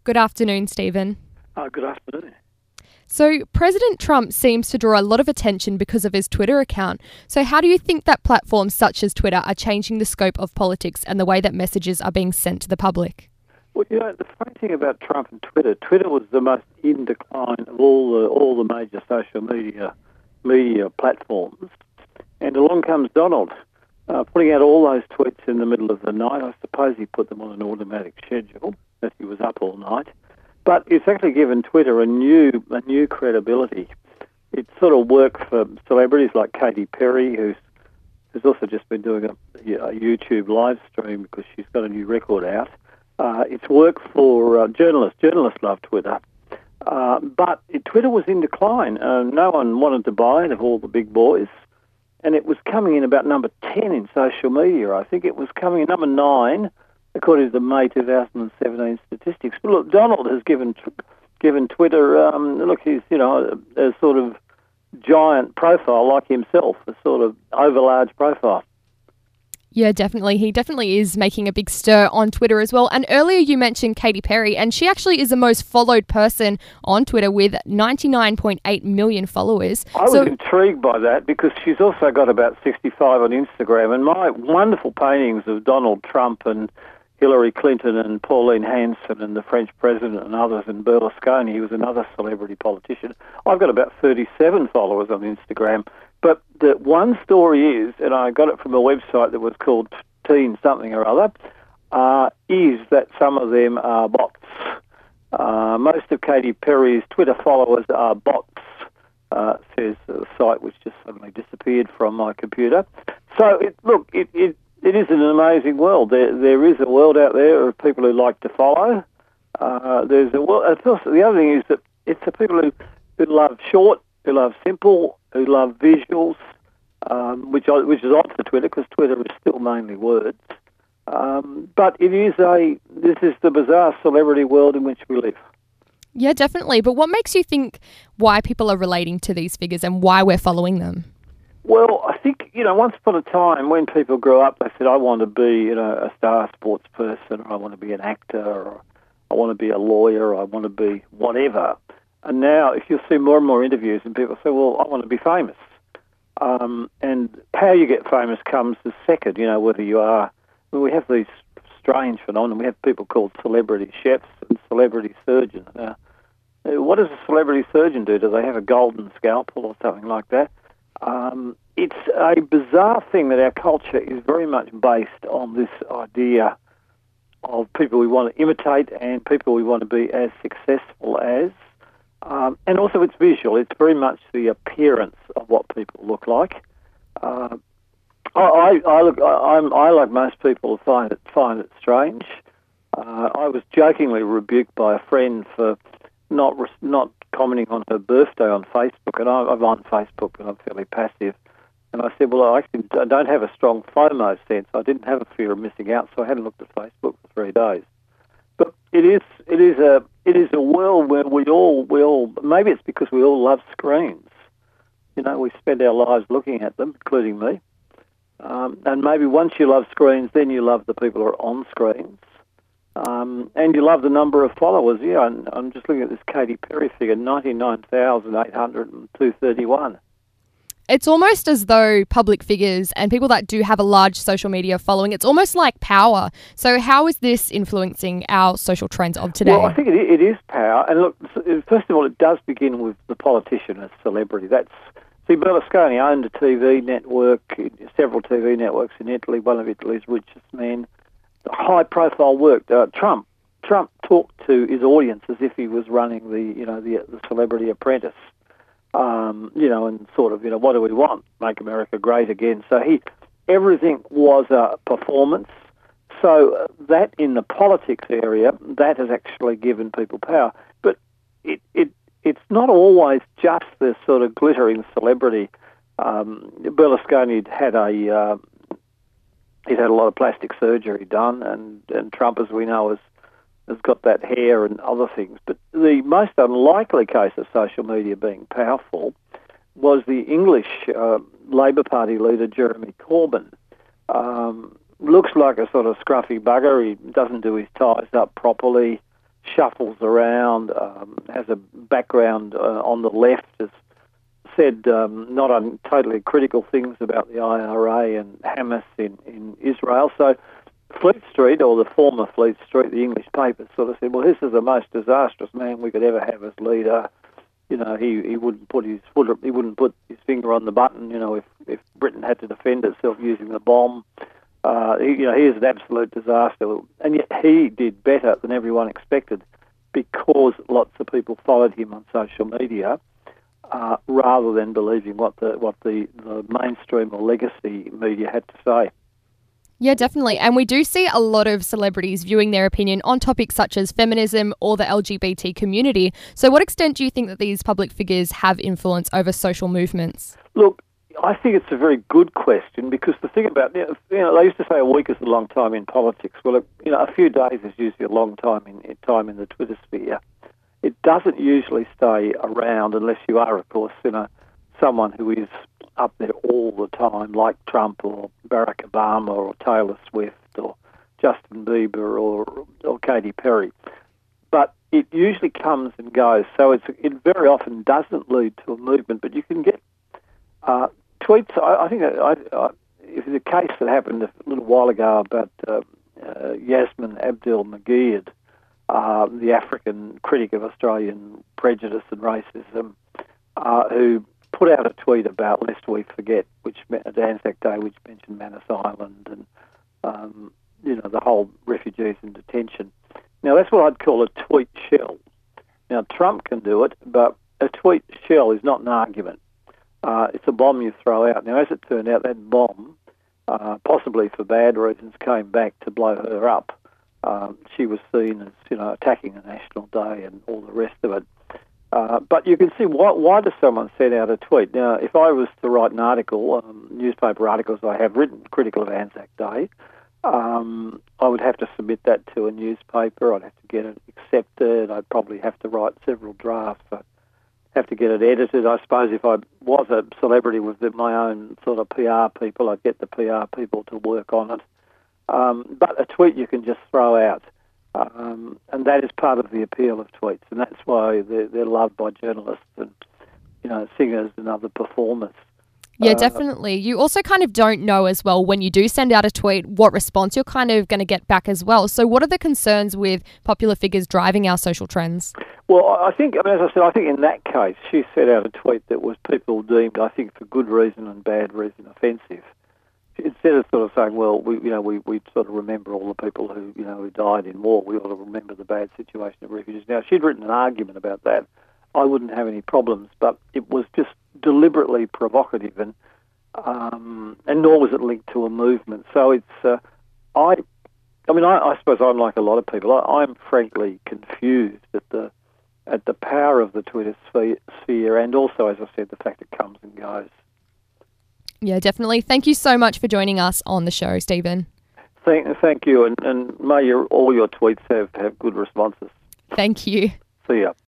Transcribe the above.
Good afternoon, Stephen. Good afternoon. So, President Trump seems to draw a lot of attention because of his Twitter account. So how do you think that platforms such as Twitter are changing the scope of politics and the way that messages are being sent to the public? Well, the funny thing about Trump and Twitter was the most in decline of all the major social media platforms. And along comes Donald, putting out all those tweets in the middle of the night. I suppose he put them on an automatic schedule, that he was up all night. But it's actually given Twitter a new credibility. It sort of worked for celebrities like Katy Perry, who's also just been doing a YouTube live stream because she's got a new record out. It's worked for journalists. Journalists love Twitter. But Twitter was in decline. No one wanted to buy it of all the big boys. And it was coming in about number 10 in social media. I think it was coming in number 9, according to the May 2017 statistics. But look, Donald has given Twitter, he's, a sort of giant profile like himself, a sort of overlarge profile. Yeah, definitely. He definitely is making a big stir on Twitter as well. And earlier you mentioned Katy Perry, and she actually is the most followed person on Twitter with 99.8 million followers. I was intrigued by that because she's also got about 65 on Instagram. And my wonderful paintings of Donald Trump and Hillary Clinton and Pauline Hanson and the French president and others, and Berlusconi, he was another celebrity politician. I've got about 37 followers on Instagram. But the one story is, and I got it from a website that was called Teen something or other, is that some of them are bots. Most of Katy Perry's Twitter followers are bots, says the site, which just suddenly disappeared from my computer. So, it is an amazing world. There is a world out there of people who like to follow. There's a world. Of course, the other thing is that it's the people who love short, who love simple, who love visuals, which is odd for Twitter because Twitter is still mainly words. But this is the bizarre celebrity world in which we live. Yeah, definitely. But what makes you think why people are relating to these figures and why we're following them? Well, I think, once upon a time when people grew up, they said, I want to be, a star sports person, or I want to be an actor, or I want to be a lawyer, or I want to be whatever. And now, if you see more and more interviews, and people say, well, I want to be famous. And how you get famous comes as second, whether you are... we have these strange phenomena. We have people called celebrity chefs and celebrity surgeons. Now, what does a celebrity surgeon do? Do they have a golden scalpel or something like that? It's a bizarre thing that our culture is very much based on this idea of people we want to imitate and people we want to be as successful as. And also it's visual. It's very much the appearance of what people look like. I like most people, find it strange. I was jokingly rebuked by a friend for not commenting on her birthday on Facebook, and I'm on Facebook and I'm fairly passive. And I said, well, I actually don't have a strong FOMO sense. I didn't have a fear of missing out, so I hadn't looked at Facebook for 3 days. But it is a world where we all maybe it's because we all love screens. We spend our lives looking at them, including me. And maybe once you love screens, then you love the people who are on screens. And you love the number of followers. Yeah, and I'm just looking at this Katy Perry figure, 99,802.31. It's almost as though public figures and people that do have a large social media following, it's almost like power. So how is this influencing our social trends of today? Well, I think it is power. And look, first of all, it does begin with the politician as celebrity. Berlusconi owned a TV network, several TV networks in Italy, one of Italy's richest men. High-profile work. Trump talked to his audience as if he was running the Celebrity Apprentice. And sort of, what do we want? Make America great again. So everything was a performance. So that in the politics area, that has actually given people power. But it's not always just the sort of glittering celebrity. Berlusconi had he'd had a lot of plastic surgery done, and Trump, as we know, has got that hair and other things. But the most unlikely case of social media being powerful was the English Labor Party leader, Jeremy Corbyn. Looks like a sort of scruffy bugger. He doesn't do his ties up properly, shuffles around, has a background on the left, has said not totally critical things about the IRA and Hamas in Israel. So Fleet Street, or the former Fleet Street, the English paper, sort of said, well, this is the most disastrous man we could ever have as leader. You know, he wouldn't put his finger on the button. You know, if Britain had to defend itself using the bomb, he is an absolute disaster. And yet he did better than everyone expected, because lots of people followed him on social media, rather than believing what the mainstream or legacy media had to say. Yeah, definitely. And we do see a lot of celebrities viewing their opinion on topics such as feminism or the LGBT community. So what extent do you think that these public figures have influence over social movements? Look, I think it's a very good question, because the thing about, they used to say a week is a long time in politics. Well, a few days is usually a long time in the Twitter sphere. It doesn't usually stay around unless you are, of course, someone who is up there all the time, like Trump or Barack Obama or Taylor Swift or Justin Bieber or Katy Perry. But it usually comes and goes, so it very often doesn't lead to a movement. But you can get tweets. I think if the case that happened a little while ago about Yasmin Abdel-Magied, the African critic of Australian prejudice and racism, who put out a tweet about Lest We Forget, which at Anzac Day, which mentioned Manus Island and the whole refugees in detention. Now that's what I'd call a tweet shell. Now Trump can do it, but a tweet shell is not an argument. It's a bomb you throw out. Now, as it turned out, that bomb, possibly for bad reasons, came back to blow her up. She was seen as attacking a national day and all the rest of it. But you can see, why does someone send out a tweet? Now, if I was to write an article, newspaper articles I have written critical of Anzac Day, I would have to submit that to a newspaper. I'd have to get it accepted. I'd probably have to write several drafts. I'd have to get it edited. I suppose if I was a celebrity with my own sort of PR people, I'd get the PR people to work on it. But a tweet you can just throw out. And that is part of the appeal of tweets, and that's why they're loved by journalists and singers and other performers. Yeah, definitely. You also kind of don't know as well, when you do send out a tweet, what response you're kind of going to get back as well. So what are the concerns with popular figures driving our social trends? Well, I think, as I said, I think in that case, she sent out a tweet that was people deemed, I think, for good reason and bad reason, offensive. Instead of sort of saying, well, we sort of remember all the people who died in war, we ought to remember the bad situation of refugees. Now, if she'd written an argument about that, I wouldn't have any problems, but it was just deliberately provocative, and nor was it linked to a movement. So it's, I suppose I'm like a lot of people. I'm frankly confused at the power of the Twitter sphere, and also, as I said, the fact it comes and goes. Yeah, definitely. Thank you so much for joining us on the show, Stephen. Thank you, and may all your tweets have good responses. Thank you. See ya.